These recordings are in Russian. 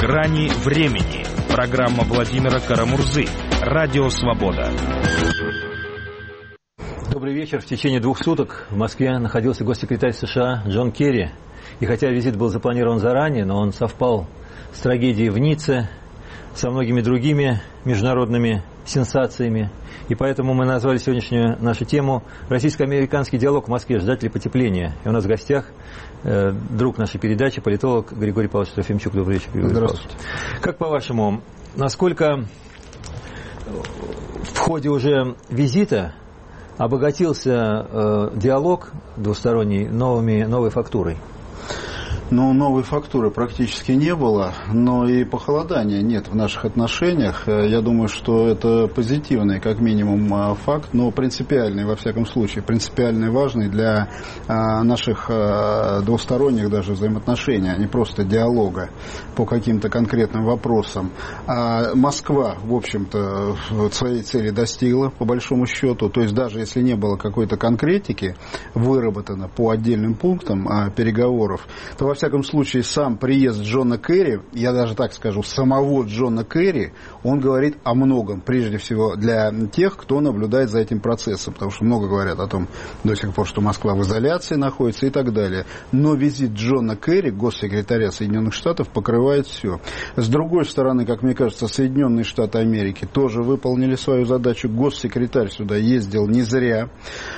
грани времени. Программа Владимира Карамурзы. Радио «Свобода». Добрый вечер. В течение 2 суток в Москве находился госсекретарь США Джон Керри. И хотя визит был запланирован заранее, но он совпал с трагедией в Ницце, со многими другими международными сенсациями. И поэтому мы назвали сегодняшнюю нашу тему «Российско-американский диалог в Москве. Ждать ли потепления?». И у нас в гостях друг нашей передачи, политолог Григорий Павлович Трофимчук. Добрый вечер, Григорий Павлович. Как по-вашему, насколько в ходе уже визита обогатился диалог двусторонний новой фактурой? Ну, новой фактуры практически не было, но и похолодания нет в наших отношениях. Я думаю, что это позитивный, как минимум, факт, но принципиальный, во всяком случае, принципиально важный для наших двусторонних даже взаимоотношений, а не просто диалога по каким-то конкретным вопросам. Москва, в общем-то, своей цели достигла, по большому счету, то есть даже если не было какой-то конкретики выработано по отдельным пунктам переговоров, то во всяком случае, сам приезд Джона Керри, я даже так скажу, самого Джона Керри, он говорит о многом, прежде всего для тех, кто наблюдает за этим процессом, потому что много говорят о том до сих пор, что Москва в изоляции находится и так далее. Но визит Джона Керри, госсекретаря Соединенных Штатов, покрывает все. С другой стороны, как мне кажется, Соединенные Штаты Америки тоже выполнили свою задачу. Госсекретарь сюда ездил не зря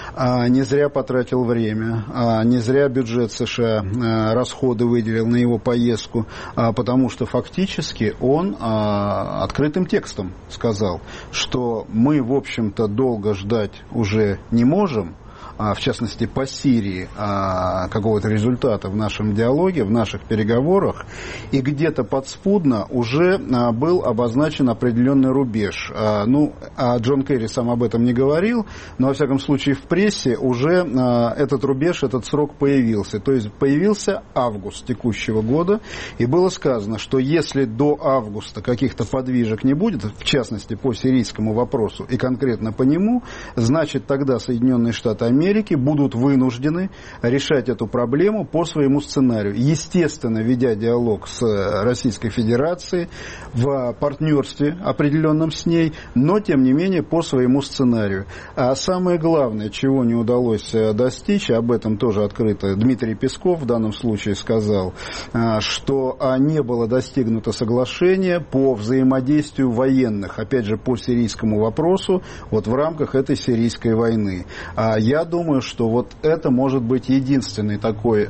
потратил время, не зря бюджет США расходы выделил на его поездку, потому что фактически он открытым текстом сказал, что мы, в общем-то, долго ждать уже не можем, в частности, по Сирии, какого-то результата в нашем диалоге, в наших переговорах, и где-то подспудно уже был обозначен определенный рубеж. Джон Керри сам об этом не говорил, но, во всяком случае, в прессе уже этот рубеж, этот срок появился. То есть появился август текущего года, и было сказано, что если до августа каких-то подвижек не будет, в частности, по сирийскому вопросу и конкретно по нему, значит, тогда Соединенные Штаты Америки будут вынуждены решать эту проблему по своему сценарию. Естественно, ведя диалог с Российской Федерацией в партнерстве определенном с ней, но, тем не менее, по своему сценарию. А самое главное, чего не удалось достичь, об этом тоже открыто Дмитрий Песков в данном случае сказал, что не было достигнуто соглашение по взаимодействию военных, опять же, по сирийскому вопросу, вот в рамках этой сирийской войны. Я думаю, что вот это может быть единственный такой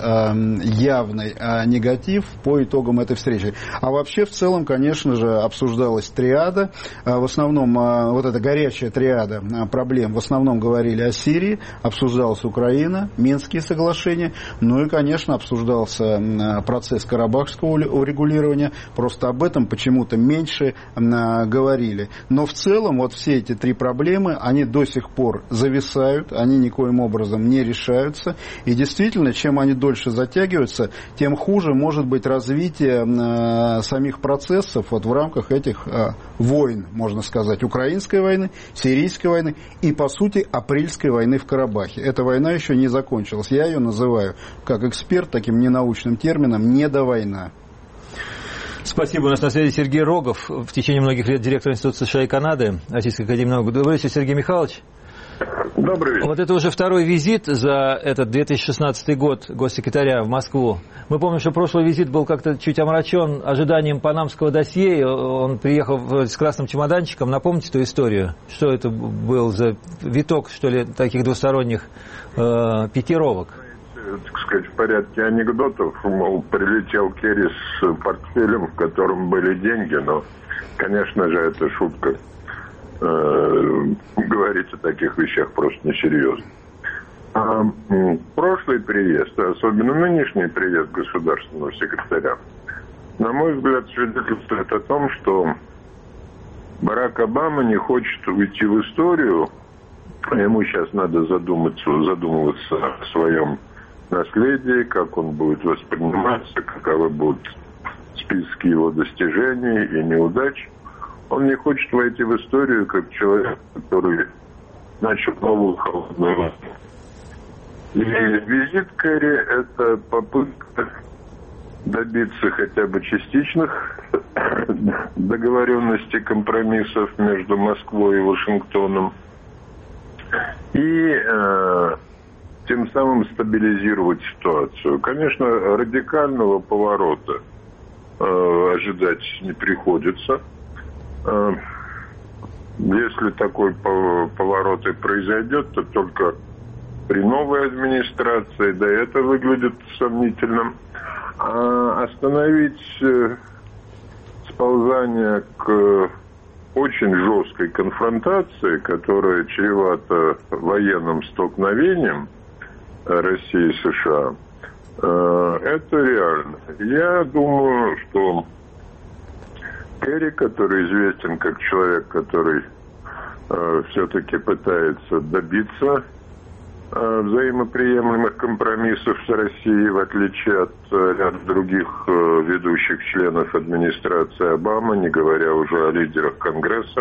явный негатив по итогам этой встречи. А вообще, в целом, конечно же, обсуждалась триада. В основном, вот эта горячая триада проблем, в основном говорили о Сирии, обсуждалась Украина, Минские соглашения, ну и, конечно, обсуждался процесс карабахского урегулирования. Просто об этом почему-то меньше говорили. Но в целом, вот все эти 3 проблемы, они до сих пор зависают, они никоим образом не решаются. И действительно, чем они дольше затягиваются, тем хуже может быть развитие самих процессов вот в рамках этих войн, можно сказать, украинской войны, сирийской войны и, по сути, апрельской войны в Карабахе. Эта война еще не закончилась. Я ее называю, как эксперт, таким ненаучным термином, недовойна. Спасибо. У нас на связи Сергей Рогов, в течение многих лет директор Института США и Канады, Российской академии наук. Добрый вечер, Сергей Михайлович. Добрый вечер. Вот это уже второй визит за этот 2016 год госсекретаря в Москву. Мы помним, что прошлый визит был как-то чуть омрачен ожиданием панамского досье. Он приехал с красным чемоданчиком. Напомните эту историю? Что это был за виток, что ли, таких двусторонних пикировок? Так сказать, в порядке анекдотов, мол, прилетел Керри с портфелем, в котором были деньги, но, конечно же, это шутка. Говорить о таких вещах просто несерьезно. Прошлый приезд, особенно нынешний приезд государственного секретаря, на мой взгляд, свидетельствует о том, что Барак Обама не хочет уйти в историю, а ему сейчас надо задумываться о своем наследии, как он будет восприниматься, каковы будут списки его достижений и неудач. Он не хочет войти в историю как человек, который начал новую холодную войну. И визит Керри – это попытка добиться хотя бы частичных договоренностей, компромиссов между Москвой и Вашингтоном и тем самым стабилизировать ситуацию. Конечно, радикального поворота ожидать не приходится. Если такой поворот и произойдет, то только при новой администрации, да, это выглядит сомнительным. А остановить сползание к очень жесткой конфронтации, которая чревата военным столкновением России и США, это реально. Я думаю, что Керри, который известен как человек, который все-таки пытается добиться взаимоприемлемых компромиссов с Россией, в отличие от ряда других ведущих членов администрации Обамы, не говоря уже о лидерах Конгресса,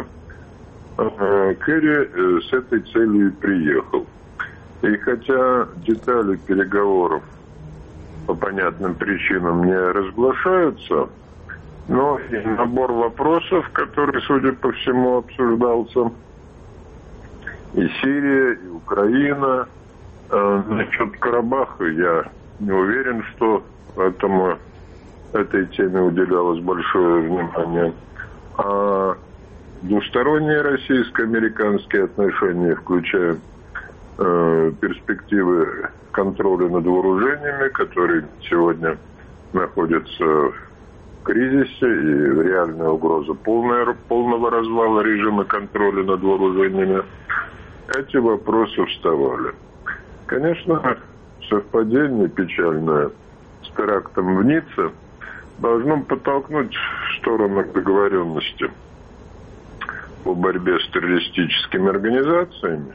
Керри с этой целью и приехал. И хотя детали переговоров по понятным причинам не разглашаются, но и набор вопросов, который, судя по всему, обсуждался, и Сирия, и Украина. Насчет Карабаха я не уверен, что этой теме уделялось большое внимание. А двусторонние российско-американские отношения, включая перспективы контроля над вооружениями, которые сегодня находятся в кризисе, и реальная угроза полного развала режима контроля над вооружениями, эти вопросы вставали. Конечно, совпадение печальное с терактом в Ницце должно подтолкнуть в сторону договоренности по борьбе с террористическими организациями.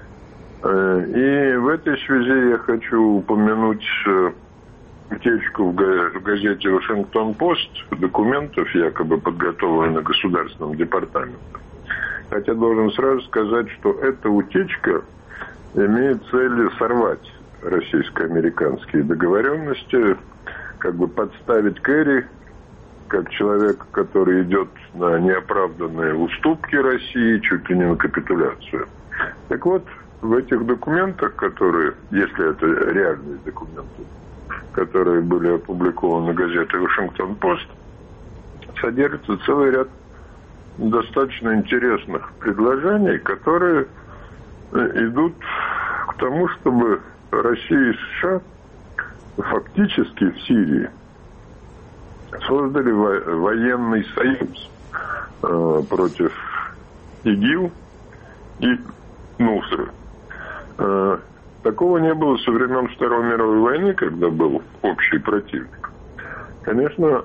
И в этой связи я хочу упомянуть утечку в газете «Вашингтон-Пост» документов, якобы подготовленных Государственным департаментом. Хотя должен сразу сказать, что эта утечка имеет целью сорвать российско-американские договоренности, как бы подставить Керри как человека, который идет на неоправданные уступки России, чуть ли не на капитуляцию. Так вот, в этих документах, которые, если это реальные документы, которые были опубликованы в газете «Вашингтон-Пост», содержится целый ряд достаточно интересных предложений, которые идут к тому, чтобы Россия и США фактически в Сирии создали военный союз против ИГИЛ и Нусры. Такого не было со времен Второй мировой войны, когда был общий противник. Конечно,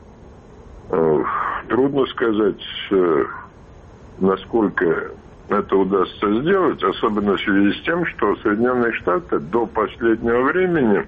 трудно сказать, насколько это удастся сделать, особенно в связи с тем, что Соединенные Штаты до последнего времени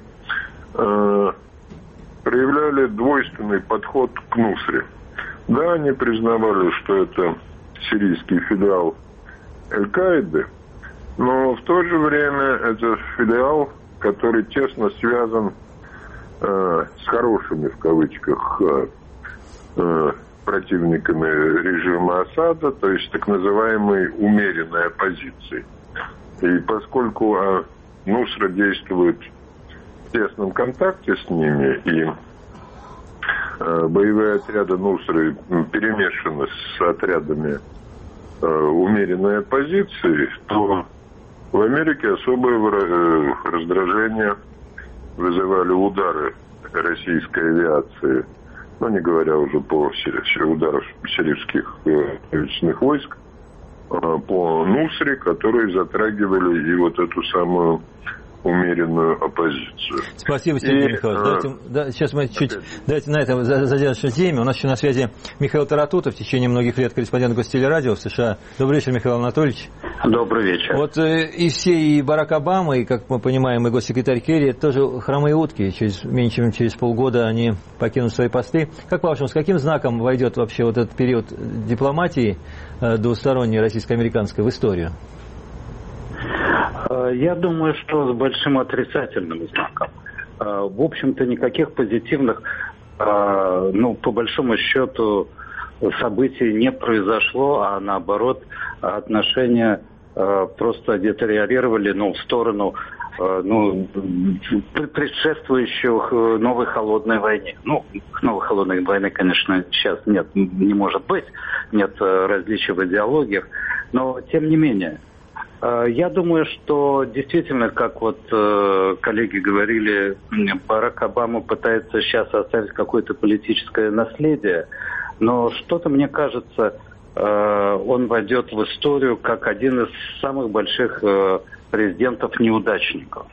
проявляли двойственный подход к Нусре. Да, они признавали, что это сирийский филиал Аль-Каиды, но в то же время это филиал, который тесно связан с хорошими, в кавычках, противниками режима Асада, то есть так называемой умеренной оппозиции. И поскольку Нусра действует в тесном контакте с ними, и боевые отряды Нусры перемешаны с отрядами умеренной оппозиции, то в Америке особое раздражение вызывали удары российской авиации, ну, не говоря уже по ударов сирийских правительственных войск, по Нусре, которые затрагивали и вот эту самую умеренную оппозицию. Спасибо, Сергей Михайлович. Сейчас мы давайте на этом задержимся теме. У нас еще на связи Михаил Таратутов, в течение многих лет корреспондент Гостелерадио в США. Добрый вечер, Михаил Анатольевич. Добрый вечер. Вот и все, и Барак Обама, и, как мы понимаем, и госсекретарь Керри, это тоже хромые утки. Меньше чем через полгода они покинут свои посты. Как по-вашему, с каким знаком войдет вообще вот этот период дипломатии двусторонней российско-американской в историю? Я думаю, что с большим отрицательным знаком. В общем-то, никаких позитивных по большому счету событий не произошло, а наоборот отношения просто детериорировали, в сторону предшествующих новой холодной войне. Новой холодной войны, конечно, сейчас нет, не может быть, нет различий в идеологиях, но тем не менее. Я думаю, что действительно, как коллеги говорили, Барак Обама пытается сейчас оставить какое-то политическое наследие, но что-то, мне кажется, он войдет в историю как один из самых больших президентов-неудачников.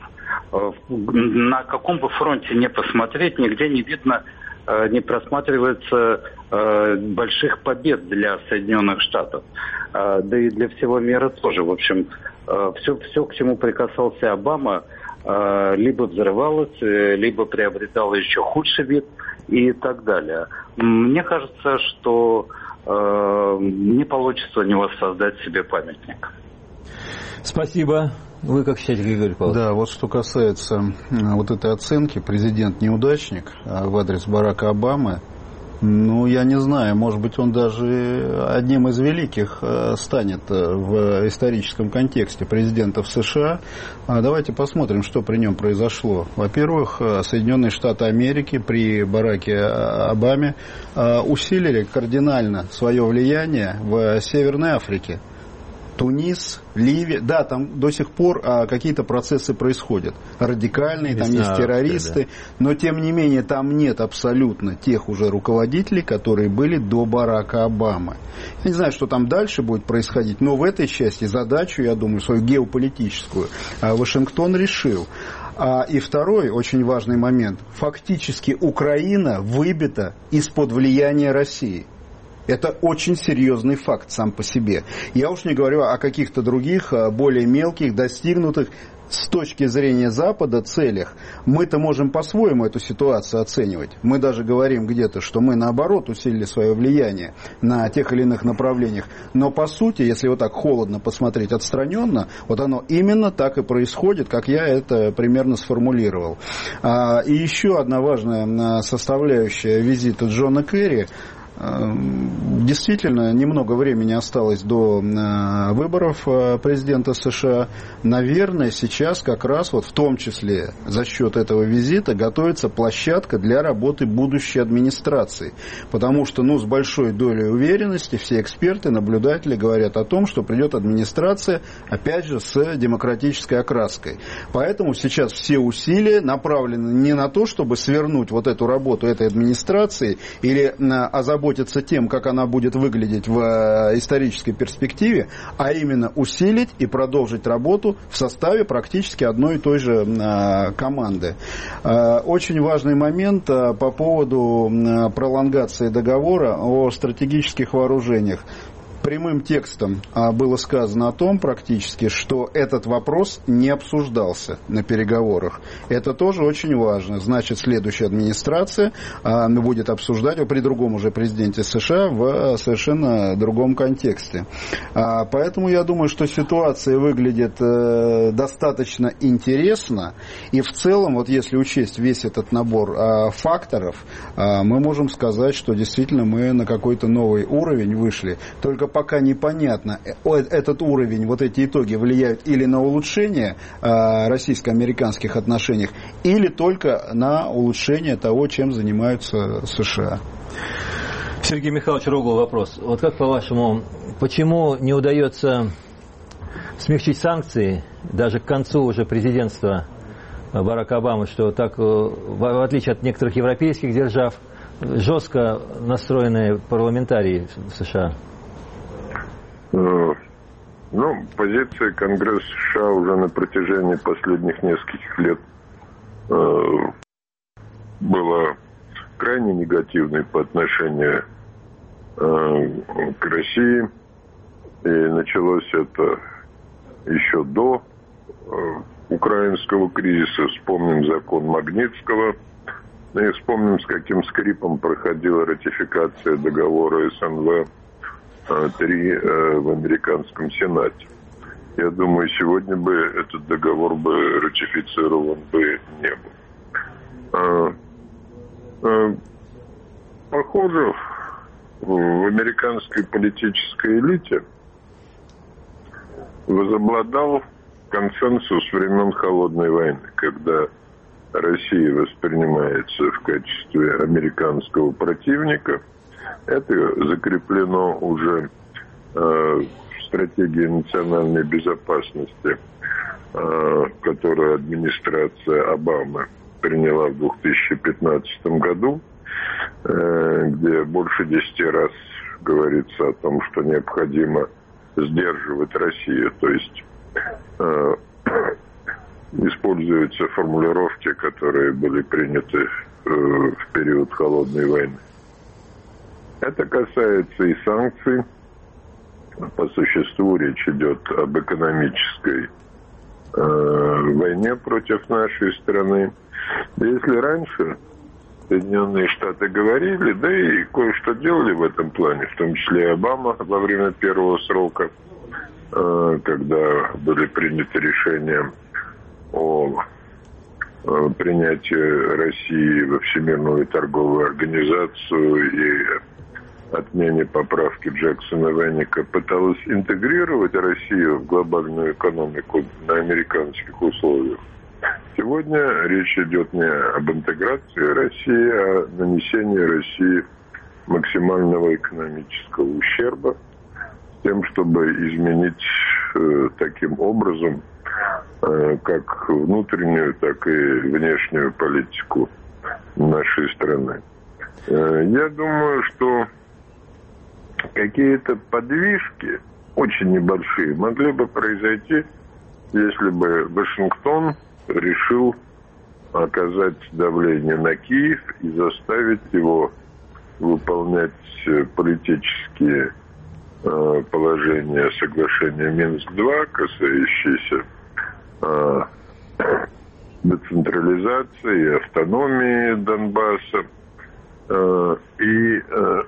На каком бы фронте не посмотреть, нигде не видно, не просматривается больших побед для Соединенных Штатов. Да и для всего мира тоже. В общем, все, к чему прикасался Обама, либо взрывалось, либо приобретало еще худший вид и так далее. Мне кажется, что не получится у него создать себе памятник. Спасибо. Вы как считаете, Григорий Павлович? Да, вот что касается этой оценки, президент-неудачник в адрес Барака Обамы, я не знаю, может быть, он даже одним из великих станет в историческом контексте президентов США. Давайте посмотрим, что при нем произошло. Во-первых, Соединенные Штаты Америки при Бараке Обаме усилили кардинально свое влияние в Северной Африке. Тунис, Ливия, да, там до сих пор какие-то процессы происходят, радикальные, там есть террористы, но тем не менее там нет абсолютно тех уже руководителей, которые были до Барака Обамы. Я не знаю, что там дальше будет происходить, но в этой части задачу, я думаю, свою геополитическую Вашингтон решил. И второй очень важный момент, фактически Украина выбита из-под влияния России. Это очень серьезный факт сам по себе. Я уж не говорю о каких-то других, более мелких, достигнутых с точки зрения Запада целях. Мы-то можем по-своему эту ситуацию оценивать. Мы даже говорим где-то, что мы наоборот усилили свое влияние на тех или иных направлениях. Но по сути, если вот так холодно посмотреть, отстраненно, вот оно именно так и происходит, как я это примерно сформулировал. И еще одна важная составляющая визита Джона Керри. Действительно, немного времени осталось до выборов президента США. Наверное, сейчас как раз в том числе за счет этого визита готовится площадка для работы будущей администрации. Потому что, с большой долей уверенности все эксперты, наблюдатели говорят о том, что придет администрация, опять же, с демократической окраской. Поэтому сейчас все усилия направлены не на то, чтобы свернуть эту работу этой администрации или озаботиться тем, как она будет выглядеть в исторической перспективе, а именно усилить и продолжить работу в составе практически одной и той же команды. Очень важный момент по поводу пролонгации договора о стратегических вооружениях. Прямым текстом было сказано о том практически, что этот вопрос не обсуждался на переговорах. Это тоже очень важно. Значит, следующая администрация будет обсуждать при другом уже президенте США в совершенно другом контексте. Поэтому я думаю, что ситуация выглядит достаточно интересно. И в целом, если учесть весь этот набор факторов, мы можем сказать, что действительно мы на какой-то новый уровень вышли. Только пока непонятно, этот уровень, эти итоги влияют или на улучшение российско-американских отношений, или только на улучшение того, чем занимаются США. Сергей Михайлович Рогов, вопрос. Как по-вашему, почему не удается смягчить санкции даже к концу уже президентства Барака Обамы, что так, в отличие от некоторых европейских держав, жестко настроенные парламентарии в США? Позиция Конгресса США уже на протяжении последних нескольких лет была крайне негативной по отношению к России. И началось это еще до украинского кризиса. Вспомним закон Магнитского. И вспомним, с каким скрипом проходила ратификация договора СНВ-3 в американском Сенате. Я думаю, сегодня бы этот договор бы ратифицирован бы не был. похоже, в американской политической элите возобладал консенсус времен Холодной войны, когда Россия воспринимается в качестве американского противника. Это закреплено уже в стратегии национальной безопасности, которую администрация Обамы приняла в 2015 году, где больше 10 раз говорится о том, что необходимо сдерживать Россию. То есть используются формулировки, которые были приняты в период Холодной войны. Это касается и санкций. По существу речь идет об экономической войне против нашей страны. Если раньше Соединенные Штаты говорили, да и кое-что делали в этом плане, в том числе и Обама во время первого срока, когда были приняты решения о принятии России во Всемирную торговую организацию и отмене поправки Джексона-Веника, пыталась интегрировать Россию в глобальную экономику на американских условиях. Сегодня речь идет не об интеграции России, а о нанесении России максимального экономического ущерба, с тем, чтобы изменить таким образом как внутреннюю, так и внешнюю политику нашей страны. Я думаю, что какие-то подвижки, очень небольшие, могли бы произойти, если бы Вашингтон решил оказать давление на Киев и заставить его выполнять политические положения соглашения Минск-2, касающиеся децентрализации и автономии Донбасса, и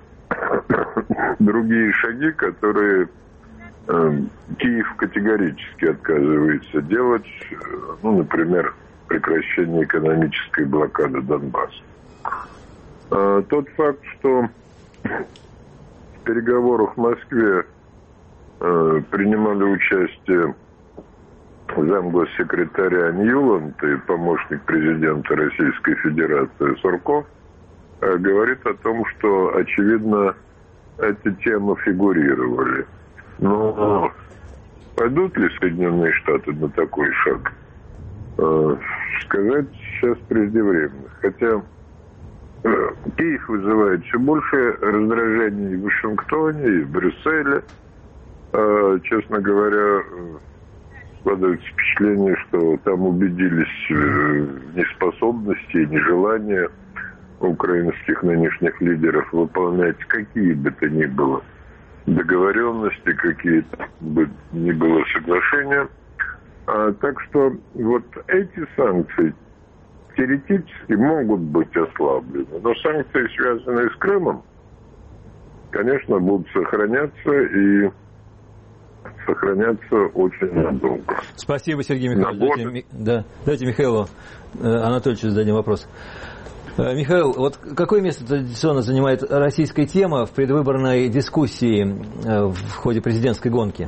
другие шаги, которые Киев категорически отказывается делать, ну, например, прекращение экономической блокады Донбасса. Тот факт, что в переговорах в Москве принимали участие замгоссекретаря Ньюланд и помощник президента Российской Федерации Сурков, говорит о том, что, очевидно, эти темы фигурировали. Но пойдут ли Соединенные Штаты на такой шаг? Сказать сейчас преждевременно. Хотя Киев вызывает все больше раздражений и в Вашингтоне, и в Брюсселе. Честно говоря, складывается впечатление, что там убедились в неспособности и нежелании украинских нынешних лидеров выполнять какие бы то ни было договоренности, какие бы ни было соглашения. Так что вот эти санкции теоретически могут быть ослаблены. Но санкции, связанные с Крымом, конечно, будут сохраняться и сохраняться очень надолго. Спасибо, Сергей Михайлович. Дайте Михаилу Анатольевичу зададим вопрос. Михаил, вот какое место традиционно занимает российская тема в предвыборной дискуссии в ходе президентской гонки?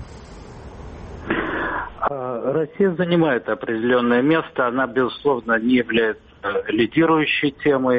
Россия занимает определенное место. Она, безусловно, не является лидирующей темой.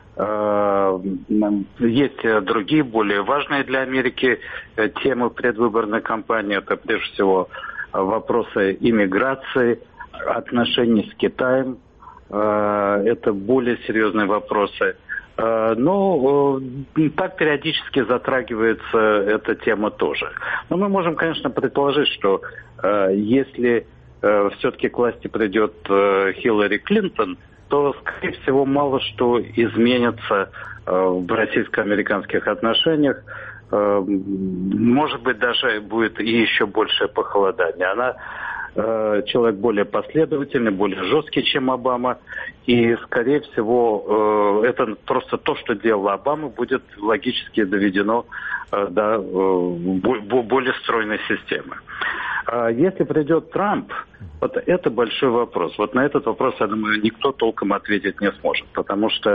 Есть другие, более важные для Америки темы предвыборной кампании. Это, прежде всего, вопросы иммиграции, отношений с Китаем. Это более серьезные вопросы. Но так периодически затрагивается эта тема тоже. Но мы можем, конечно, предположить, что если все-таки к власти придет Хиллари Клинтон, то, скорее всего, мало что изменится в российско-американских отношениях. Может быть, даже будет и еще большее похолодание. Она человек более последовательный, более жесткий, чем Обама. И, скорее всего, это просто то, что делала Обама, будет логически доведено до более стройной системы. Если придет Трамп, вот это большой вопрос. Вот на этот вопрос, я думаю, никто толком ответить не сможет. Потому что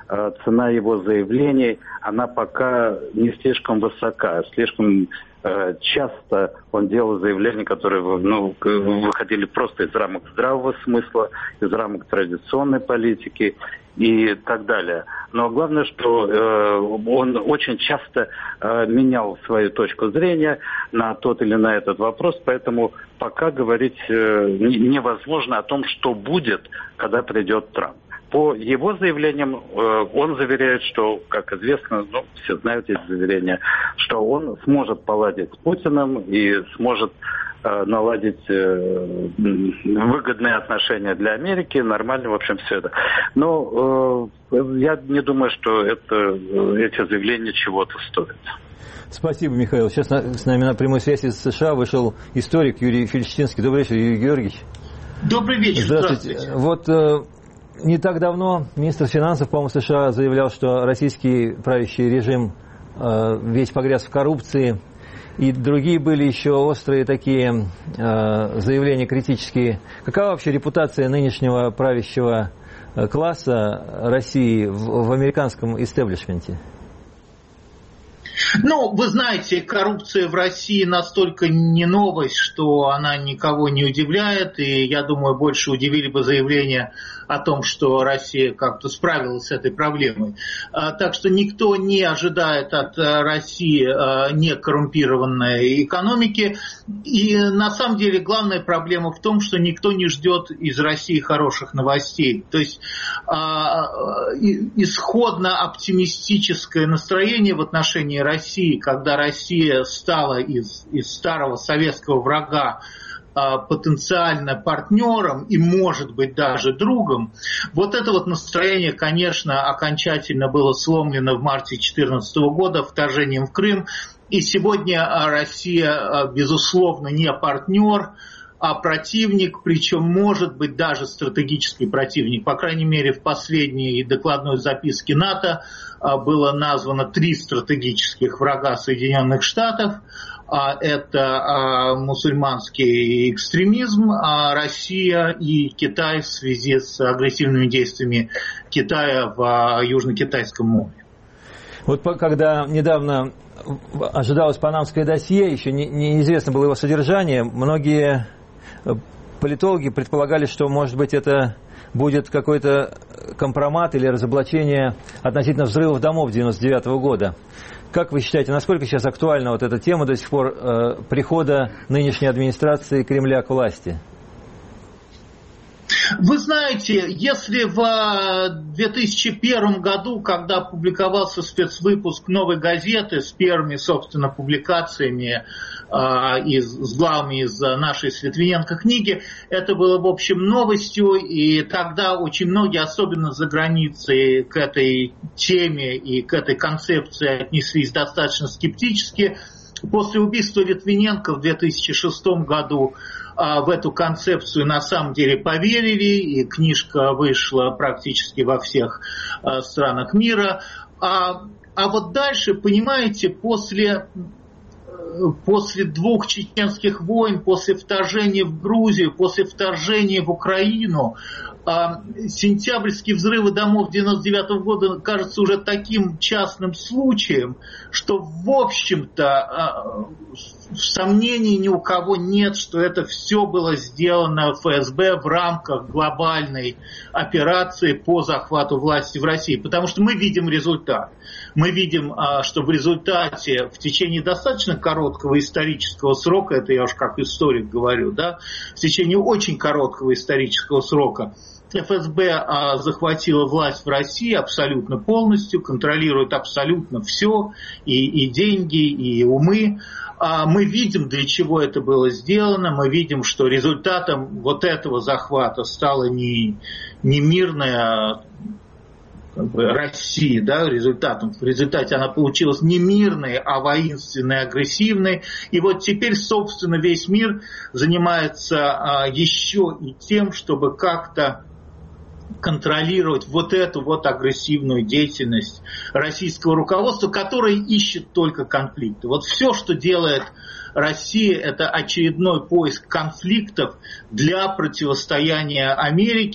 цена его заявлений, она пока не слишком высока. Слишком часто он делал заявления, которые выходили просто из рамок здравого смысла, из рамок традиционной политики и так далее. Но главное, что он очень часто менял свою точку зрения на тот или на этот вопрос, поэтому пока говорить невозможно о том, что будет, когда придет Трамп. По его заявлениям, он заверяет, что, как известно, все знают эти заверения, что он сможет поладить с Путиным и сможет наладить выгодные отношения для Америки, нормально, в общем, все это. Но я не думаю, что эти заявления чего-то стоят. Спасибо, Михаил. Сейчас с нами на прямой связи из США вышел историк Юрий Фельштинский. Добрый вечер, Юрий Георгиевич. Добрый вечер. Здравствуйте. Вот не так давно министр финансов, по-моему, США заявлял, что российский правящий режим весь погряз в коррупции. И другие были еще острые такие заявления критические. Какова вообще репутация нынешнего правящего класса России в американском истеблишменте? Вы знаете, коррупция в России настолько не новость, что она никого не удивляет. И я думаю, больше удивили бы заявления о том, что Россия как-то справилась с этой проблемой. Так что никто не ожидает от России некоррумпированной экономики. И на самом деле главная проблема в том, что никто не ждет из России хороших новостей. То есть исходно оптимистическое настроение в отношении России, когда Россия стала из старого советского врага потенциально партнером и, может быть, даже другом. Вот это вот настроение, конечно, окончательно было сломлено в марте 2014 года вторжением в Крым. И сегодня Россия, безусловно, не партнер, а противник, причем, может быть, даже стратегический противник. По крайней мере, в последней докладной записке НАТО было названо 3 стратегических врага Соединенных Штатов. Это мусульманский экстремизм, Россия и Китай в связи с агрессивными действиями Китая в Южно-Китайском море. Вот когда недавно ожидалось панамское досье, еще неизвестно было его содержание, многие политологи предполагали, что, может быть, это будет какой-то компромат или разоблачение относительно взрывов домов 1999 года. Как вы считаете, насколько сейчас актуальна вот эта тема до сих пор прихода нынешней администрации Кремля к власти? Вы знаете, если в 2001 году, когда публиковался спецвыпуск «Новой газеты» с первыми, собственно, публикациями с главами из нашей с Литвиненко книги, это было, в общем, новостью, и тогда очень многие, особенно за границей, к этой теме и к этой концепции отнеслись достаточно скептически. После убийства Литвиненко в 2006 году в эту концепцию на самом деле поверили, и книжка вышла практически во всех странах мира. А вот дальше, понимаете, после 2 чеченских войн, после вторжения в Грузию, после вторжения в Украину, сентябрьские взрывы домов 1999 года кажутся уже таким частным случаем, что, в общем-то, сомнений ни у кого нет, что это все было сделано ФСБ в рамках глобальной операции по захвату власти в России. Потому что мы видим результат. Мы видим, что в результате, в течение достаточно короткого исторического срока, это я уж как историк говорю, да, в течение очень короткого исторического срока, ФСБ захватила власть в России абсолютно полностью, контролирует абсолютно все, и деньги, и умы. Мы видим, для чего это было сделано, мы видим, что результатом вот этого захвата стала не мирная Россия, да, в результате она получилась не мирной, а воинственной, агрессивной. И вот теперь, собственно, весь мир занимается еще и тем, чтобы как-то контролировать вот эту вот агрессивную деятельность российского руководства, которое ищет только конфликты. Вот все, что делает Россия, это очередной поиск конфликтов для противостояния Америке.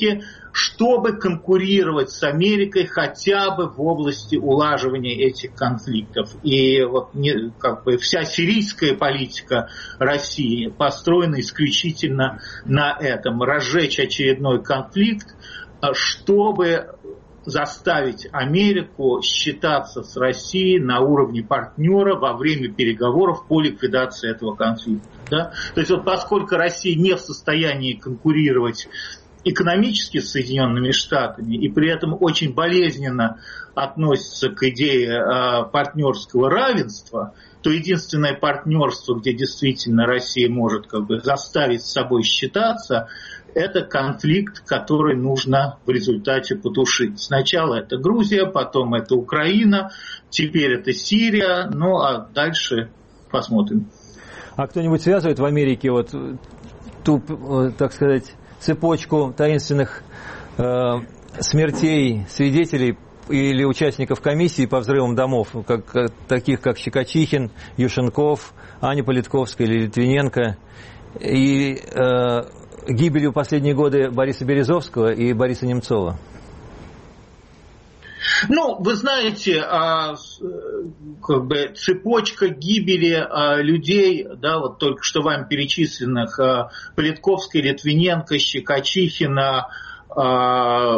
чтобы конкурировать с Америкой хотя бы в области улаживания этих конфликтов. И вот вся сирийская политика России построена исключительно на этом. Разжечь очередной конфликт, чтобы заставить Америку считаться с Россией на уровне партнера во время переговоров по ликвидации этого конфликта. Да? То есть вот поскольку Россия не в состоянии конкурировать экономически с Соединенными Штатами и при этом очень болезненно относится к идее партнерского равенства, то единственное партнерство, где действительно Россия может заставить с собой считаться, это конфликт, который нужно в результате потушить. Сначала это Грузия, потом это Украина, теперь это Сирия, ну а дальше посмотрим. А кто-нибудь связывает в Америке вот ту, так сказать, цепочку таинственных смертей свидетелей или участников комиссии по взрывам домов, таких как Щекочихин, Юшенков, Аня Политковская или Литвиненко, и гибелью в последние годы Бориса Березовского и Бориса Немцова? Ну, вы знаете, цепочка гибели людей, да, вот только что вами перечисленных, Политковской, Литвиненко, Щекочихина, да,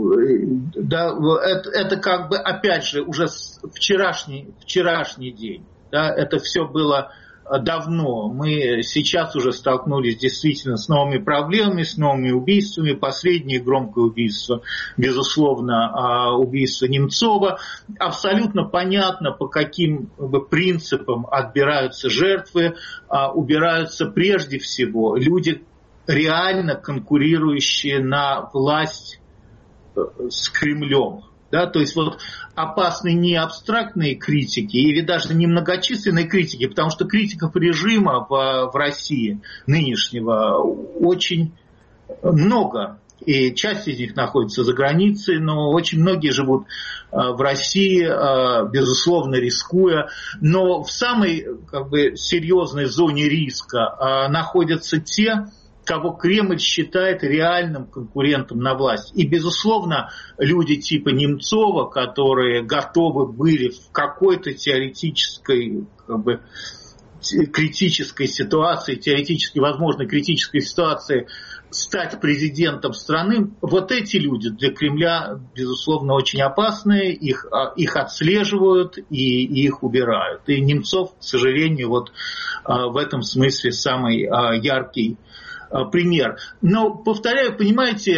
это опять же уже вчерашний день, да, это все было давно. Мы сейчас уже столкнулись действительно с новыми проблемами, с новыми убийствами. Последнее громкое убийство, безусловно, убийство Немцова. Абсолютно понятно, по каким принципам отбираются жертвы. Убираются прежде всего люди, реально конкурирующие на власть с Кремлем. Да, то есть вот опасны не абстрактные критики или даже не многочисленные критики, потому что критиков режима в России нынешнего очень много. И часть из них находится за границей, но очень многие живут в России, безусловно, рискуя. Но в самой серьезной зоне риска находятся те, кого Кремль считает реальным конкурентом на власть. И, безусловно, люди типа Немцова, которые готовы были в какой-то теоретической, критической ситуации, теоретически возможной критической ситуации стать президентом страны, вот эти люди для Кремля, безусловно, очень опасные, их отслеживают и их убирают. И Немцов, к сожалению, вот в этом смысле самый яркий пример. Но, повторяю, понимаете,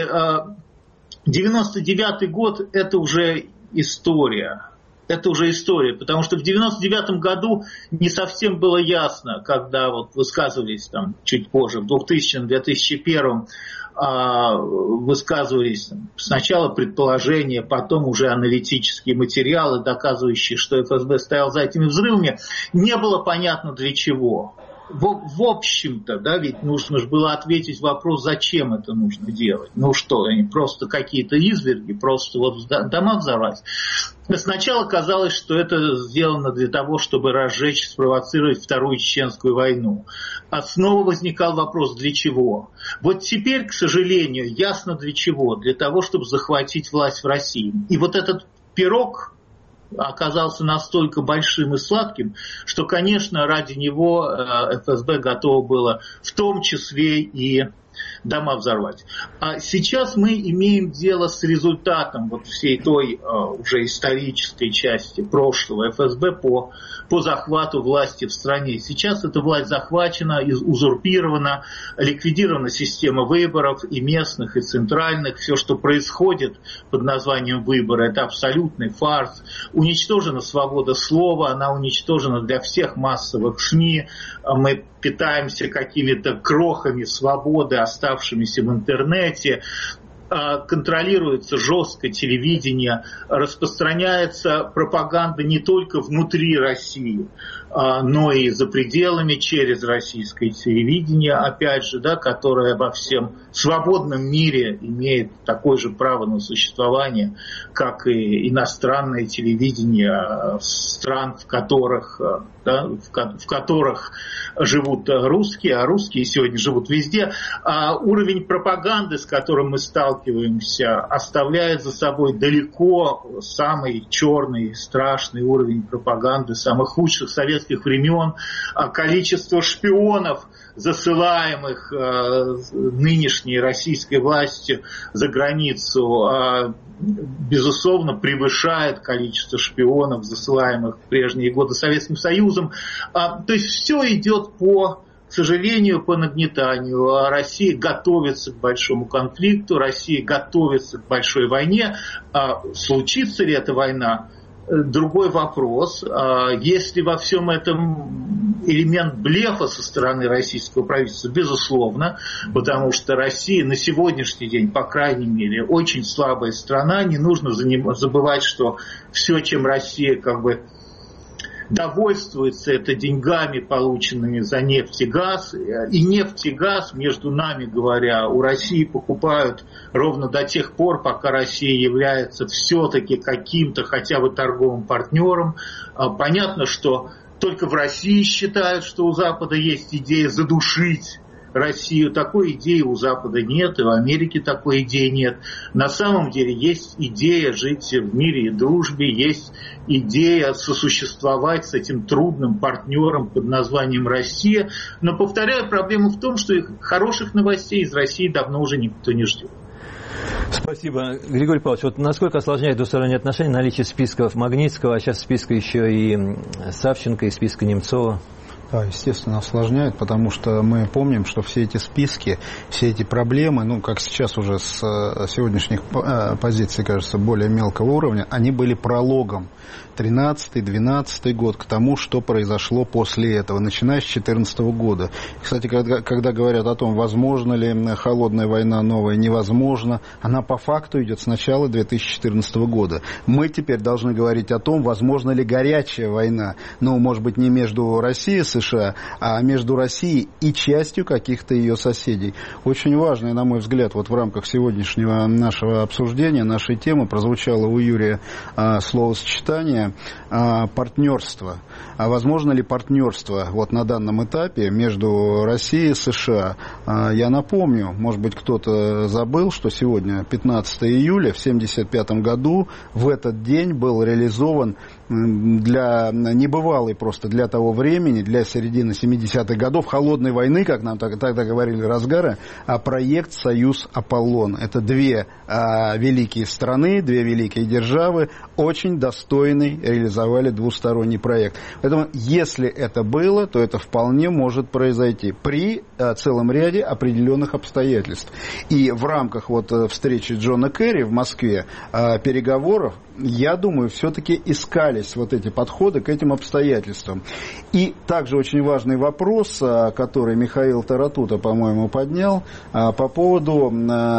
99-й год – это уже история. Это уже история, потому что в 99-м году не совсем было ясно, когда вот высказывались там чуть позже, в 2000-м, 2001-м, высказывались сначала предположения, потом уже аналитические материалы, доказывающие, что ФСБ стоял за этими взрывами, не было понятно для чего. В общем-то, да, ведь нужно же было ответить вопрос, зачем это нужно делать. Ну что, они просто какие-то изверги, просто вот дома взорвать. Сначала казалось, что это сделано для того, чтобы разжечь, спровоцировать Вторую Чеченскую войну. А снова возникал вопрос, для чего? Вот теперь, к сожалению, ясно для чего. Для того, чтобы захватить власть в России. И вот этот пирог оказался настолько большим и сладким, что, конечно, ради него ФСБ готово было в том числе и дома взорвать. А сейчас мы имеем дело с результатом вот всей той уже исторической части прошлого ФСБ по захвату власти в стране. Сейчас эта власть захвачена, узурпирована, ликвидирована система выборов и местных, и центральных. Все, что происходит под названием выборы, это абсолютный фарс. Уничтожена свобода слова, она уничтожена для всех массовых СМИ. Мы питаемся какими-то крохами свободы, оставшимися в интернете. Контролируется жестко телевидение, распространяется пропаганда не только внутри России, но и за пределами, через российское телевидение, опять же, да, которое во всем свободном мире имеет такое же право на существование, как и иностранное телевидение стран, в которых живут русские, а русские сегодня живут везде. Уровень пропаганды, с которым мы сталкиваемся, сталкиваемся, оставляет за собой далеко самый черный, страшный уровень пропаганды самых худших советских времен. Количество шпионов, засылаемых нынешней российской властью за границу, безусловно, превышает количество шпионов, засылаемых в прежние годы Советским Союзом. То есть все идет к сожалению, по нагнетанию. Россия готовится к большому конфликту, Россия готовится к большой войне. Случится ли эта война? Другой вопрос. Есть ли во всем этом элемент блефа со стороны российского правительства? Безусловно, потому что Россия на сегодняшний день, по крайней мере, очень слабая страна. Не нужно забывать, что все, чем Россия довольствуется, это деньгами, полученными за нефть и газ. И нефть и газ, между нами говоря, у России покупают ровно до тех пор, пока Россия является все-таки каким-то хотя бы торговым партнером. Понятно, что только в России считают, что у Запада есть идея задушить Россию. Такой идеи у Запада нет, и в Америке такой идеи нет. На самом деле есть идея жить в мире и дружбе, есть идея сосуществовать с этим трудным партнером под названием Россия. Но, повторяю, проблема в том, что хороших новостей из России давно уже никто не ждет. Спасибо. Григорий Павлович, вот насколько осложняет двусторонние отношения наличие списков Магнитского, а сейчас списка еще и Савченко, и списка Немцова? Да, естественно, осложняет, потому что мы помним, что все эти списки, все эти проблемы, как сейчас уже с сегодняшних позиций, кажется, более мелкого уровня, они были прологом 13-12 год к тому, что произошло после этого, начиная с 2014 года. Кстати, когда говорят о том, возможно ли холодная война новая, невозможно, она по факту идет с начала 2014 года. Мы теперь должны говорить о том, возможно ли горячая война, может быть, не между Россией и США, а между Россией и частью каких-то ее соседей. Очень важно, на мой взгляд, в рамках сегодняшнего нашего обсуждения, нашей темы, прозвучало у Юрия словосочетание партнерство. А возможно ли партнерство на данном этапе между Россией и США? Я напомню, может быть, кто-то забыл, что сегодня 15 июля в 1975 году в этот день был реализован для небывалой просто для того времени, для середины 70-х годов холодной войны, как нам тогда говорили, разгара, проект «Союз Аполлон». Это две великие страны, две великие державы, очень достойный реализовали двусторонний проект. Поэтому, если это было, то это вполне может произойти при целом ряде определенных обстоятельств. И в рамках встречи Джона Керри в Москве, переговоров, я думаю, все-таки искались эти подходы к этим обстоятельствам. И также очень важный вопрос, который Михаил Таратута, по-моему, поднял, по поводу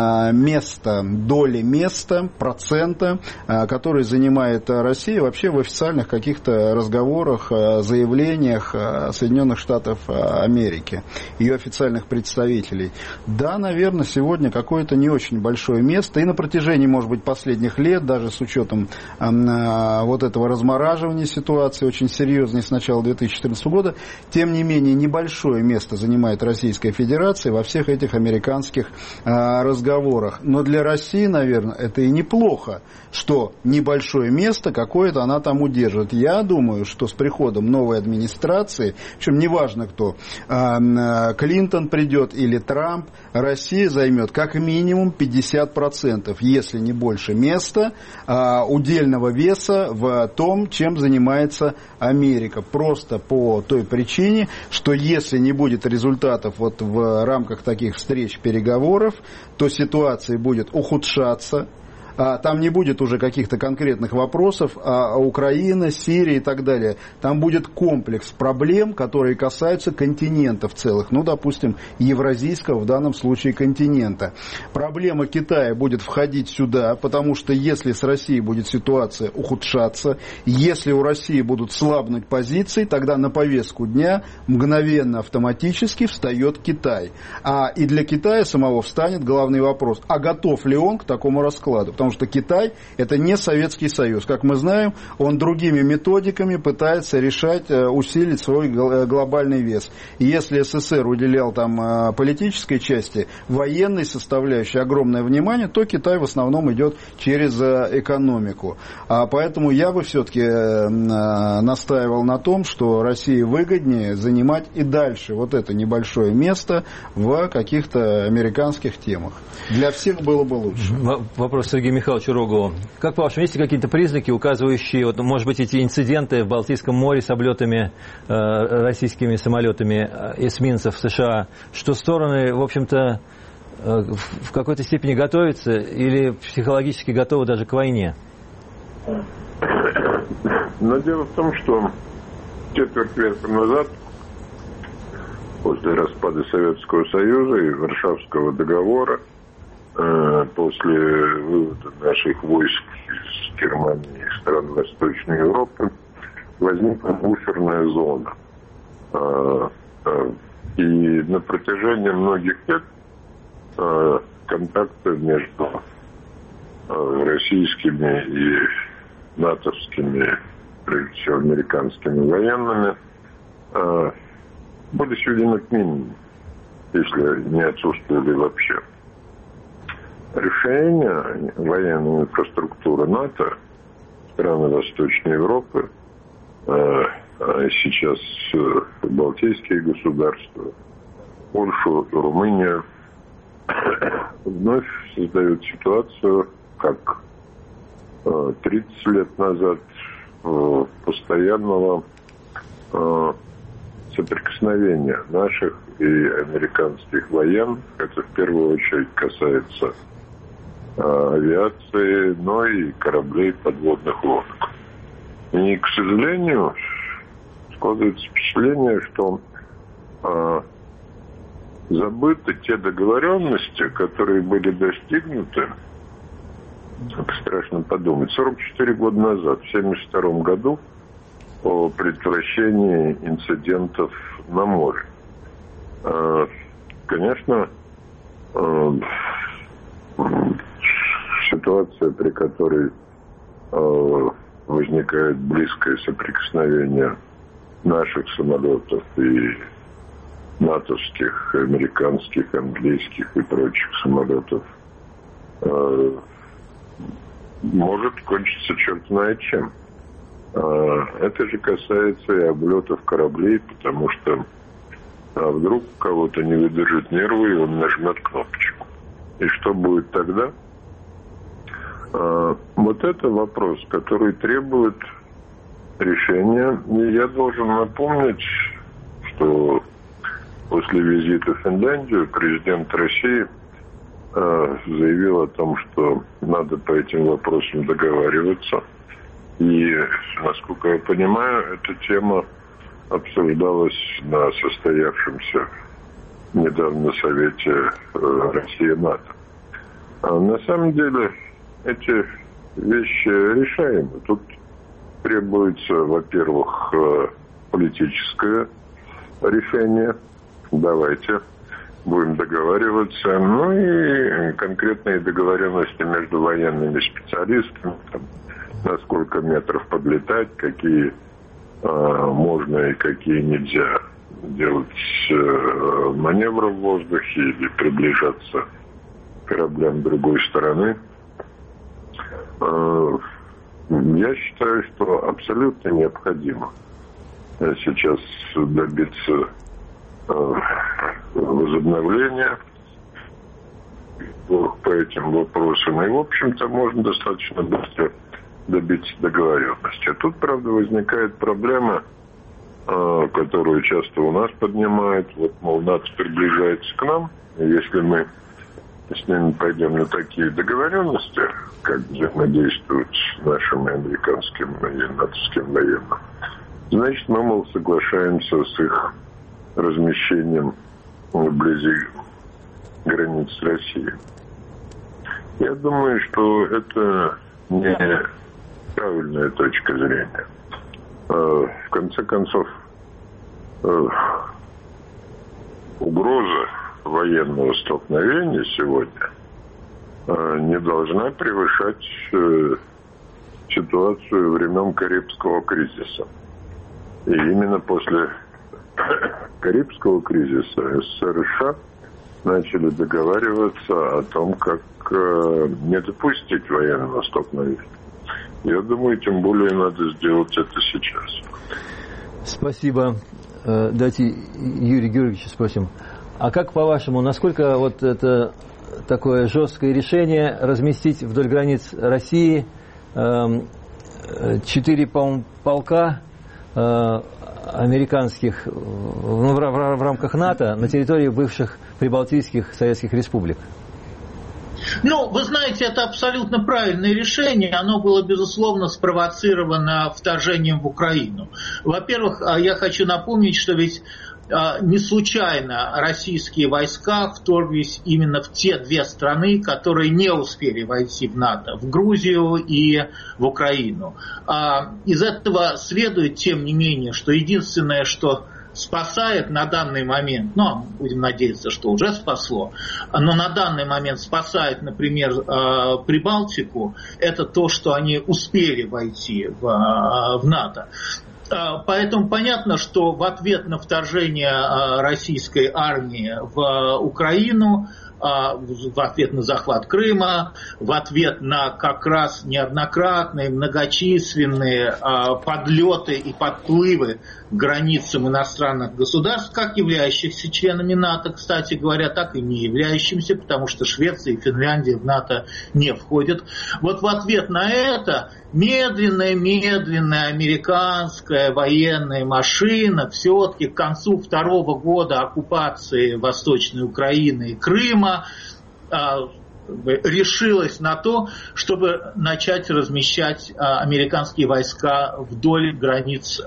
места, доли места, процента, который занимает Россия вообще в официальных каких-то разговорах, заявлениях Соединенных Штатов Америки, ее официальных представителей. Да, наверное, сегодня какое-то не очень большое место, и на протяжении, может быть, последних лет, даже с учетом этого размораживания ситуации, очень серьезной с начала 2014 года, тем не менее, небольшое место занимает Российская Федерация во всех этих американских разговорах. Но для России, наверное, это и неплохо, что небольшое место какое-то она там удерживает. Я думаю, что с приходом новой администрации, причем неважно кто, Клинтон придет или Трамп, Россия займет как минимум 50%, если не больше места, удельного веса в том, чем занимается Америка. Просто по той причине, что если не будет результатов в рамках таких встреч, переговоров, то ситуация будет ухудшаться. Там не будет уже каких-то конкретных вопросов Украина, Сирия и так далее. Там будет комплекс проблем, которые касаются континентов целых. Допустим, евразийского в данном случае континента. Проблема Китая будет входить сюда, потому что если с Россией будет ситуация ухудшаться, если у России будут слабнуть позиции, тогда на повестку дня мгновенно, автоматически встает Китай. И для Китая самого встанет главный вопрос, а готов ли он к такому раскладу? Потому потому что Китай – это не Советский Союз. Как мы знаем, он другими методиками пытается решать, усилить свой глобальный вес. И если СССР уделял там политической части, военной составляющей огромное внимание, то Китай в основном идет через экономику. Поэтому я бы все-таки настаивал на том, что России выгоднее занимать и дальше вот это небольшое место в каких-то американских темах. Для всех было бы лучше. Вопрос Сергею Михайловичу Рогову. Как по-вашему, есть ли какие-то признаки, указывающие, вот, может быть, эти инциденты в Балтийском море с облетами российскими самолетами эсминцев США, что стороны, в общем-то, в какой-то степени готовятся или психологически готовы даже к войне? Но дело в том, что четверть века назад, после распада Советского Союза и Варшавского договора, после вывода наших войск из Германии и стран Восточной Европы, возникла буферная зона. И на протяжении многих лет контакты между российскими и натовскими, прежде всего американскими военными, были сведены к минимуму, если не отсутствовали вообще. Решение военной инфраструктуры НАТО, страны Восточной Европы, сейчас Балтийские государства, Польшу и Румынию, вновь создают ситуацию, как 30 лет назад, постоянного соприкосновения наших и американских военных. Это в первую очередь касается авиации, но и кораблей подводных лодок. И, к сожалению, складывается впечатление, что забыты те договоренности, которые были достигнуты, это страшно подумать, 44 года назад, в 1972 году, о предотвращении инцидентов на море. Конечно, ситуация, при которой возникает близкое соприкосновение наших самолетов и натовских, американских, английских и прочих самолетов, может кончиться черт знает чем. Это же касается и облетов кораблей, потому что вдруг у кого-то не выдержит нервы, и он нажмет кнопочку. И что будет тогда? Вот это вопрос, который требует решения. И я должен напомнить, что после визита в Финляндию президент России заявил о том, что надо по этим вопросам договариваться. И, насколько я понимаю, эта тема обсуждалась на состоявшемся недавно Совете Россия-НАТО. На самом деле эти вещи решаемы. Тут требуется, во-первых, политическое решение. Давайте будем договариваться. Ну и конкретные договоренности между военными специалистами, там, на сколько метров подлетать, какие можно и какие нельзя делать маневры в воздухе или приближаться к кораблям другой стороны. Я считаю, что абсолютно необходимо сейчас добиться возобновления по этим вопросам. И, в общем-то, можно достаточно быстро добиться договоренности. А тут, правда, возникает проблема, которую часто у нас поднимают. Вот, мол, НАТО приближается к нам, и если мы с ними пойдем на такие договоренности, как взаимодействовать с нашими американским и натовским военным, значит, мы, мол, соглашаемся с их размещением вблизи границ России. Я думаю, что это не правильная точка зрения. В конце концов, угроза военного столкновения сегодня не должна превышать ситуацию времен Карибского кризиса. И именно после Карибского кризиса СССР и США начали договариваться о том, как не допустить военного столкновения. Я думаю, тем более надо сделать это сейчас. Спасибо. Давайте Юрия Георгиевича спросим. А как, по-вашему, насколько вот это такое жесткое решение разместить вдоль границ России 4, по-моему, полка американских в рамках НАТО на территории бывших прибалтийских советских республик? Ну, вы знаете, это абсолютно правильное решение. Оно было, безусловно, спровоцировано вторжением в Украину. Во-первых, я хочу напомнить, что ведь не случайно российские войска вторглись именно в те две страны, которые не успели войти в НАТО, в Грузию и в Украину. Из этого следует, тем не менее, что единственное, что спасает на данный момент, ну, будем надеяться, что уже спасло, но на данный момент спасает, например, Прибалтику, это то, что они успели войти в НАТО. Поэтому понятно, что в ответ на вторжение российской армии в Украину, в ответ на захват Крыма, в ответ на как раз неоднократные многочисленные подлеты и подплывы к границам иностранных государств, как являющихся членами НАТО, кстати говоря, так и не являющимся, потому что Швеция и Финляндия в НАТО не входят. Вот в ответ на это медленная американская военная машина все-таки к концу второго года оккупации Восточной Украины и Крыма решилась на то, чтобы начать размещать американские войска вдоль границ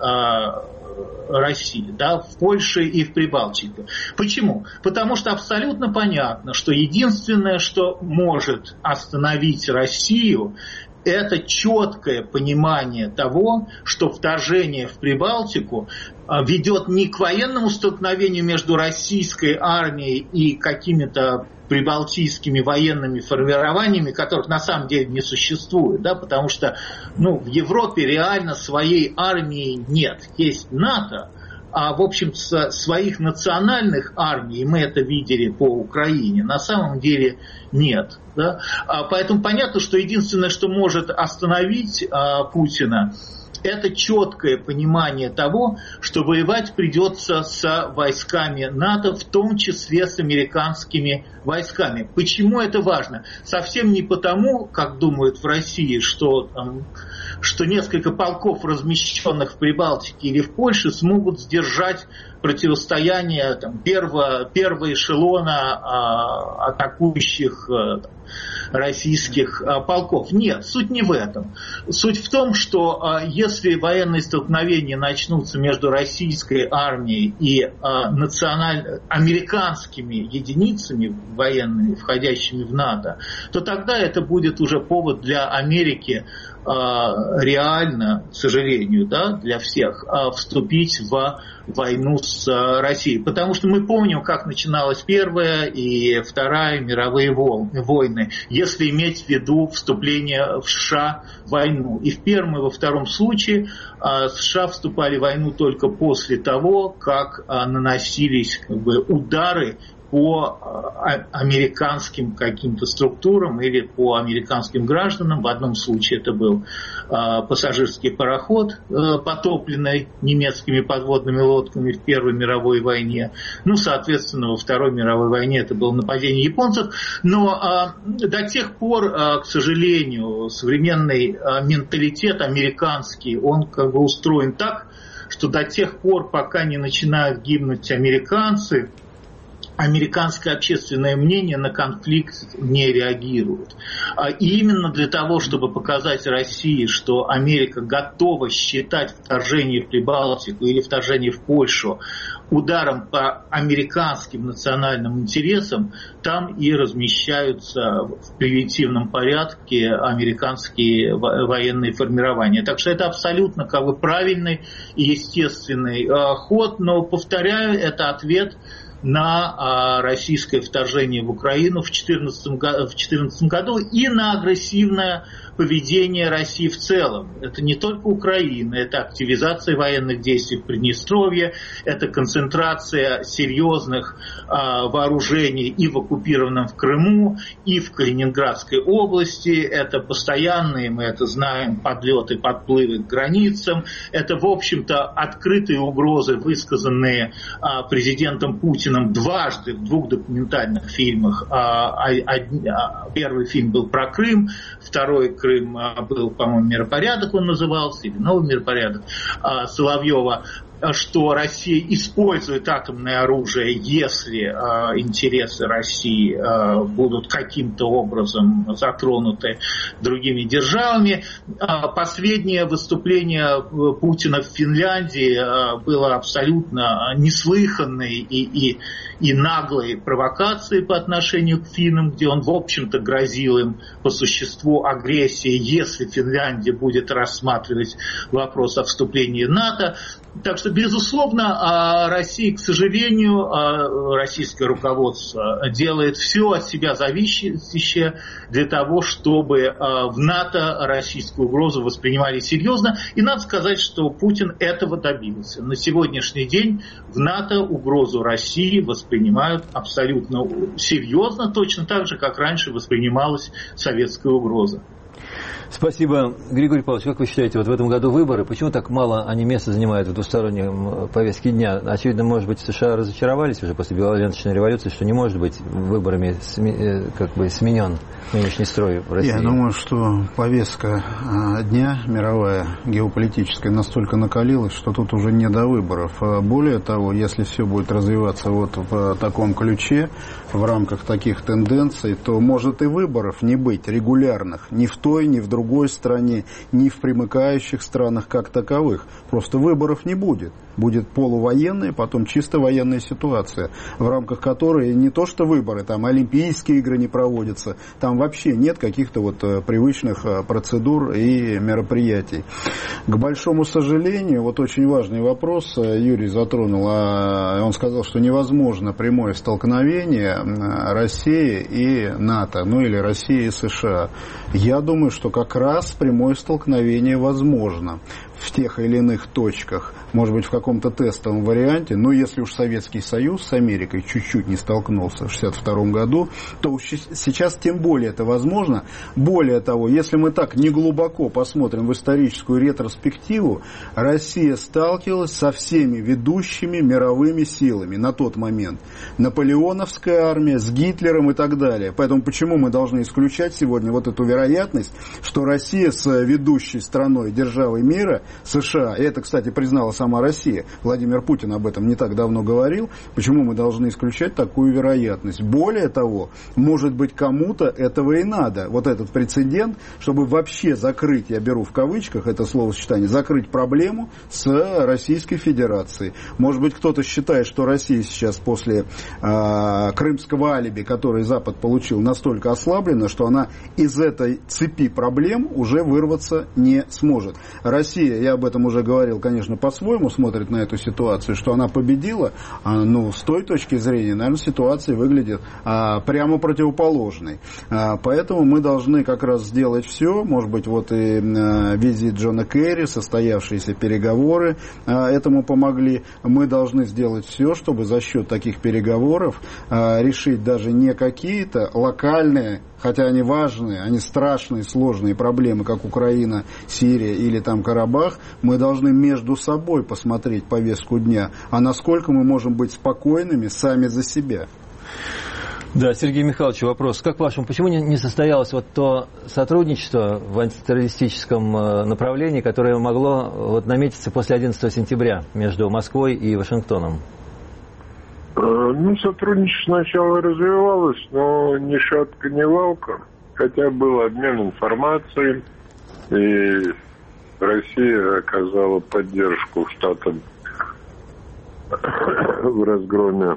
России, да, в Польше и в Прибалтике. Почему? Потому что абсолютно понятно, что единственное, что может остановить Россию, это четкое понимание того, что вторжение в Прибалтику ведет не к военному столкновению между российской армией и какими-то прибалтийскими военными формированиями, которых на самом деле не существует, да, потому что в Европе реально своей армии нет. Есть НАТО, а в общем своих национальных армий, мы это видели по Украине, на самом деле нет. Да? Поэтому понятно, что единственное, что может остановить Путина, это четкое понимание того, что воевать придется с войсками НАТО, в том числе с американскими войсками. Почему это важно? Совсем не потому, как думают в России, что несколько полков, размещенных в Прибалтике или в Польше, смогут сдержать противостояние первого эшелона атакующих российских полков. Нет, суть не в этом. Суть в том, что если военные столкновения начнутся между российской армией и американскими единицами военными, входящими в НАТО, то тогда это будет уже повод для Америки реально, к сожалению, да, для всех, вступить в войну с Россией. Потому что мы помним, как начиналась Первая и Вторая мировые войны, если иметь в виду вступление в США в войну. И в первом и во втором случае США вступали в войну только после того, как наносились удары по американским каким-то структурам или по американским гражданам. В одном случае это был пассажирский пароход, потопленный немецкими подводными лодками в Первой мировой войне. Соответственно, во Второй мировой войне это было нападение японцев. Но до тех пор, к сожалению, современный менталитет американский, он устроен так, что до тех пор, пока не начинают гибнуть американцы, американское общественное мнение на конфликт не реагирует. И именно для того, чтобы показать России, что Америка готова считать вторжение в Прибалтику или вторжение в Польшу ударом по американским национальным интересам, там и размещаются в превентивном порядке американские военные формирования. Так что это абсолютно правильный и естественный ход, но, повторяю, это ответ на российское вторжение в Украину в 2014 году и на агрессивное поведение России в целом. Это не только Украина, это активизация военных действий в Приднестровье, это концентрация серьезных вооружений и в оккупированном в Крыму, и в Калининградской области, это постоянные, мы это знаем, подлеты, подплывы к границам, это, в общем-то, открытые угрозы, высказанные президентом Путиным дважды в 2 документальных фильмах. Первый фильм был про Крым, второй Крым был, по-моему, «Миропорядок» он назывался, или «Новый миропорядок» Соловьева, что Россия использует атомное оружие, если интересы России будут каким-то образом затронуты другими державами. Последнее выступление Путина в Финляндии было абсолютно неслыханной и наглой провокацией по отношению к финнам, где он, в общем-то, грозил им по существу агрессии, если Финляндия будет рассматривать вопрос о вступлении в НАТО. Так что, безусловно, Россия, к сожалению, российское руководство делает все от себя зависящее для того, чтобы в НАТО российскую угрозу воспринимали серьезно. И надо сказать, что Путин этого добился. На сегодняшний день в НАТО угрозу России воспринимают абсолютно серьезно, точно так же, как раньше воспринималась советская угроза. Спасибо. Григорий Павлович, как вы считаете, вот в этом году выборы, почему так мало они места занимают в двустороннем повестке дня? Очевидно, может быть, США разочаровались уже после белоленточной революции, что не может быть выборами сменен нынешний строй в России? Я думаю, что повестка дня мировая, геополитическая, настолько накалилась, что тут уже не до выборов. Более того, если все будет развиваться вот в таком ключе, в рамках таких тенденций, то может и выборов не быть регулярных ни в той, ни в другой стране, ни в примыкающих странах как таковых. Просто выборов не будет. Будет полувоенная, потом чисто военная ситуация, в рамках которой не то что выборы, там Олимпийские игры не проводятся, там вообще нет каких-то вот привычных процедур и мероприятий. К большому сожалению, вот очень важный вопрос Юрий затронул, он сказал, что невозможно прямое столкновение России и НАТО, ну или России и США. Я думаю, что как раз прямое столкновение возможно в тех или иных точках, может быть, в каком-то тестовом варианте, но если уж Советский Союз с Америкой чуть-чуть не столкнулся в 1962 году, то сейчас тем более это возможно. Более того, если мы так неглубоко посмотрим в историческую ретроспективу, Россия сталкивалась со всеми ведущими мировыми силами на тот момент. Наполеоновская армия, с Гитлером и так далее. Поэтому почему мы должны исключать сегодня вот эту вероятность, что Россия с ведущей страной, державой мира, США, и это, кстати, признала сама Россия, Владимир Путин об этом не так давно говорил, почему мы должны исключать такую вероятность. Более того, может быть, кому-то этого и надо. Вот этот прецедент, чтобы вообще закрыть, я беру в кавычках это словосочетание, закрыть проблему с Российской Федерацией. Может быть, кто-то считает, что Россия сейчас после крымского алиби, который Запад получил, настолько ослаблена, что она из этой цепи проблем уже вырваться не сможет. Россия, я об этом уже говорил, конечно, по-своему смотрит на эту ситуацию, что она победила, но с той точки зрения, наверное, ситуация выглядит прямо противоположной. Поэтому мы должны как раз сделать все, может быть, вот и визит Джона Керри, состоявшиеся переговоры этому помогли. Мы должны сделать все, чтобы за счет таких переговоров решить даже не какие-то локальные, хотя они важные, они страшные, сложные проблемы, как Украина, Сирия или там Карабах, мы должны между собой посмотреть повестку дня, а насколько мы можем быть спокойными сами за себя. Да, Сергей Михайлович, вопрос. Как по-вашему, почему не состоялось вот то сотрудничество в антитеррористическом направлении, которое могло вот наметиться после 11 сентября между Москвой и Вашингтоном? Ну, сотрудничество сначала развивалось, но ни шатка, ни валка. Хотя был обмен информацией, и Россия оказала поддержку штатам в разгроме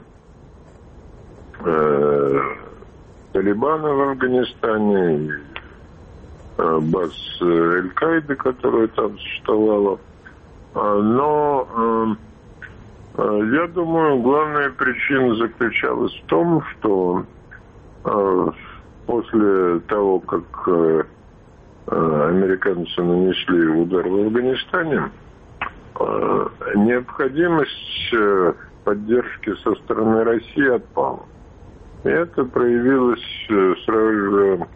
Талибана в Афганистане, баз Аль-Каиды, которая там существовала. Но Я думаю, главная причина заключалась в том, что после того, как американцы нанесли удар в Афганистане, необходимость поддержки со стороны России отпала. И это проявилось сразу же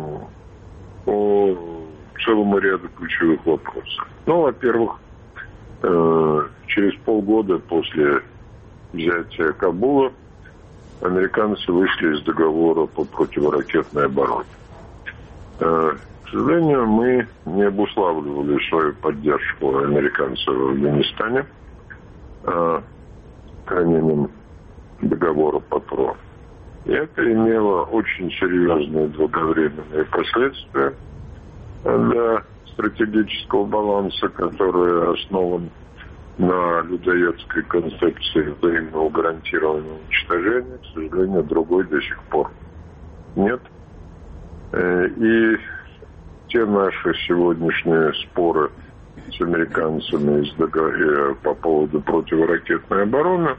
по целому ряду ключевых вопросов. Ну, во-первых, через полгода после взятия Кабула американцы вышли из договора по противоракетной обороне. К сожалению, мы не обуславливали свою поддержку американцев в Афганистане хранением договора по ПРО. И это имело очень серьезные долговременные последствия для стратегического баланса, который основан на людоедской концепции взаимного гарантированного уничтожения. К сожалению, другой до сих пор нет. И те наши сегодняшние споры с американцами по поводу противоракетной обороны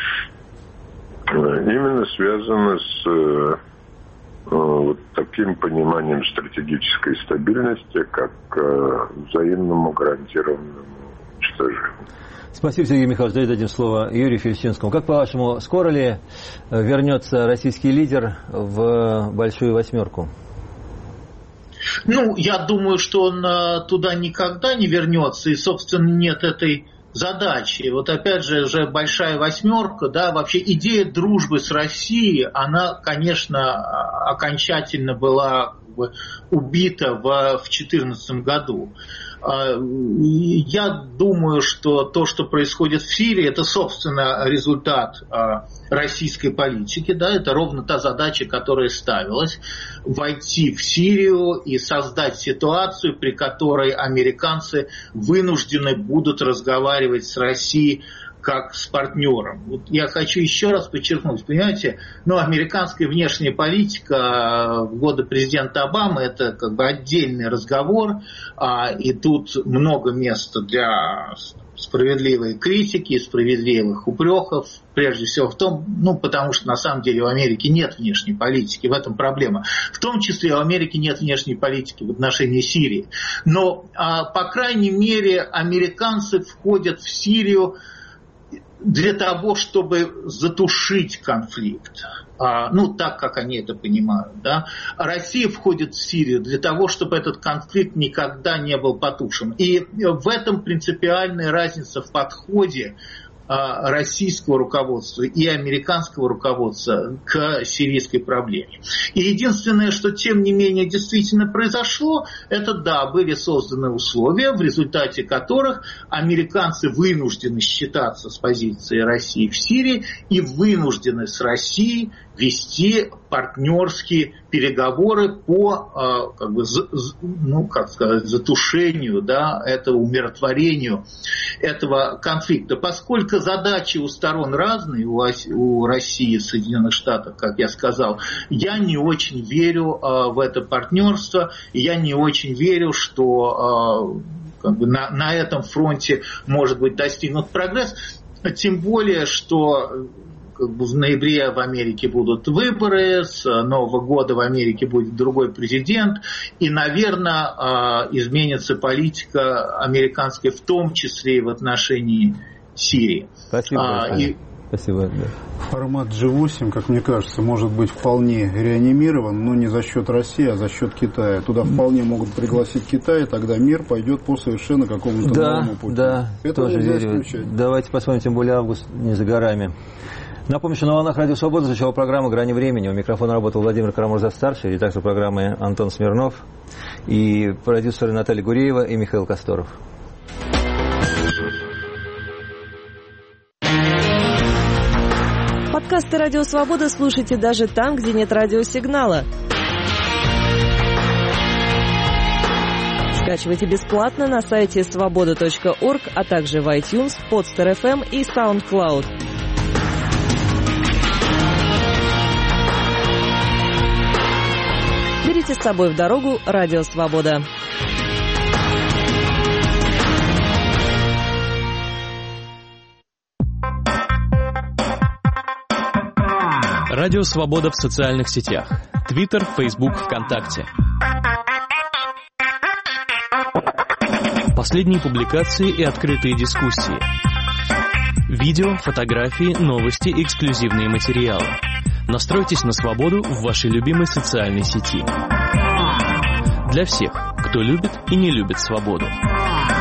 именно связаны с вот таким пониманием стратегической стабильности, как взаимному гарантированному уничтожению. Спасибо, Сергей Михайлович. Дадим слово Юрию Фельштинскому. Как по-вашему, скоро ли вернется российский лидер в Большую Восьмерку? Ну, я думаю, что он туда никогда не вернется, и, собственно, нет этой задачи. Вот опять же, уже Большая Восьмерка, да, вообще идея дружбы с Россией, она, конечно, окончательно была убита в 2014 году. Я думаю, что то, что происходит в Сирии, это, собственно, результат российской политики. Да, это ровно та задача, которая ставилась – войти в Сирию и создать ситуацию, при которой американцы вынуждены будут разговаривать с Россией как с партнером. Вот я хочу еще раз подчеркнуть, понимаете, американская внешняя политика в годы президента Обамы – это как бы отдельный разговор, и тут много места для справедливой критики, справедливых упреков, прежде всего в том, потому что на самом деле у Америки нет внешней политики, в этом проблема. В том числе у Америки нет внешней политики в отношении Сирии. Но, по крайней мере, американцы входят в Сирию для того, чтобы затушить конфликт. Так, как они это понимают. Да? Россия входит в Сирию для того, чтобы этот конфликт никогда не был потушен. И в этом принципиальная разница в подходе российского руководства и американского руководства к сирийской проблеме. И единственное, что тем не менее действительно произошло, это были созданы условия, в результате которых американцы вынуждены считаться с позицией России в Сирии и вынуждены с Россией вести партнерские переговоры по затушению, умиротворению этого конфликта. Поскольку задачи у сторон разные, у России и Соединенных Штатов, как я сказал, я не очень верю в это партнерство, и я не очень верю, что на этом фронте может быть достигнут прогресс, тем более, что в ноябре в Америке будут выборы, с Нового года в Америке будет другой президент, и, наверное, изменится политика американская, в том числе и в отношении Сирии. Спасибо. Спасибо. Формат G8, как мне кажется, может быть вполне реанимирован, но не за счет России, а за счет Китая. Туда вполне могут пригласить Китай, и тогда мир пойдет по совершенно какому-то новому пути. Да, это тоже верю. Давайте посмотрим, тем более август не за горами. Напомню, что на волнах Радио Свобода звучала программа «Грани времени». У микрофона работал Владимир Карамурза-старший, редактор программы Антон Смирнов и продюсеры Наталья Гуреева и Михаил Косторов. Подкасты «Радио Свобода» слушайте даже там, где нет радиосигнала. Скачивайте бесплатно на сайте svoboda.org, а также в iTunes, Podster FM и SoundCloud. Берите с собой в дорогу «Радио Свобода». Радио Свобода в социальных сетях. Твиттер, Фейсбук, ВКонтакте. Последние публикации и открытые дискуссии. Видео, фотографии, новости, эксклюзивные материалы. Настройтесь на свободу в вашей любимой социальной сети. Для всех, кто любит и не любит свободу.